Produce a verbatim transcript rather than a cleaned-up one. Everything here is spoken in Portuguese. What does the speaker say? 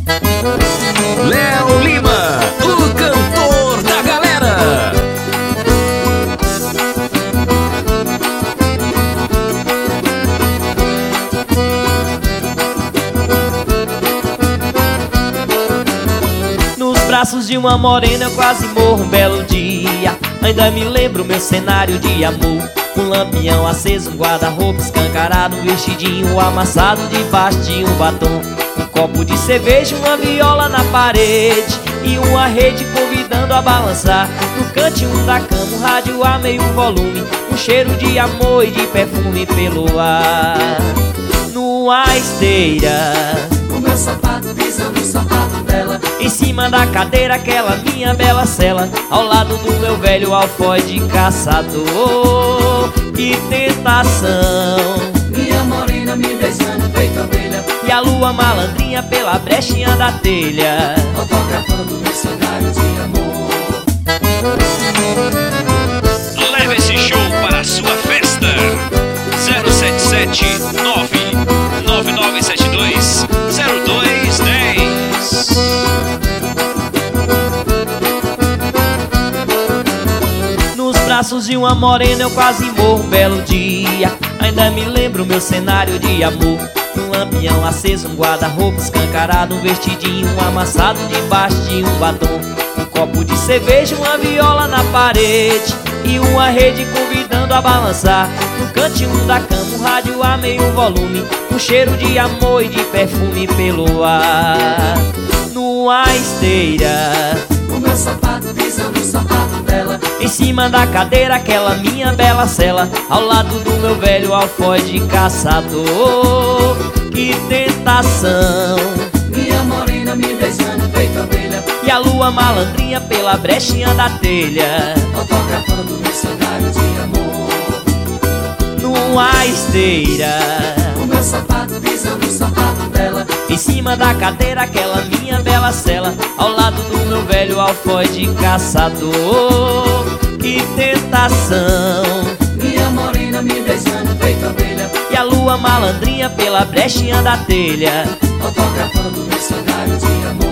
Léo Lima, o cantor da galera. Nos braços de uma morena eu quase morro um belo dia. Ainda me lembro meu cenário de amor. Um lampião aceso, um guarda-roupa escancarado, um vestidinho amassado debaixo de um batom. Um copo de cerveja, uma viola na parede e uma rede convidando a balançar. No cantinho da cama, um rádio a meio volume, um cheiro de amor e de perfume pelo ar. Numa esteira, o meu sapato pisando no sapato dela. em cima da cadeira, aquela minha bela cela, ao lado do meu velho alfoide caçador. Que tentação, minha morena me beijando feito abelha, e a lua malandrinha pela brechinha da telha, autografando meu cenário de amor. Leve esse show para a sua festa. zero sete sete nove nove nove sete dois zero dois um zero. Nos braços de uma morena eu quase morro um belo dia. Ainda me lembro meu cenário de amor. Um lampião aceso, um guarda-roupa escancarado, um vestidinho amassado debaixo de um batom. Um copo de cerveja, uma viola na parede e uma rede convidando a balançar. No cantinho da cama, um rádio a meio volume, um cheiro de amor e de perfume pelo ar. Numa esteira, o meu sapato pisando no sapato dela, em cima da cadeira, aquela minha bela cela, ao lado do meu velho alfoide caçador. Que tentação, minha morena me beijando feito abelha, e a lua malandrinha pela brechinha da telha, autografando meu cenário de amor. numa esteira, o meu sapato pisando no sapato dela, em cima da cadeira, aquela minha bela cela, ao lado do meu velho alfoide caçador. Que tentação, minha morena me beijando feito abelha, e a lua malandrinha pela brechinha da telha, autografando meu cenário de amor.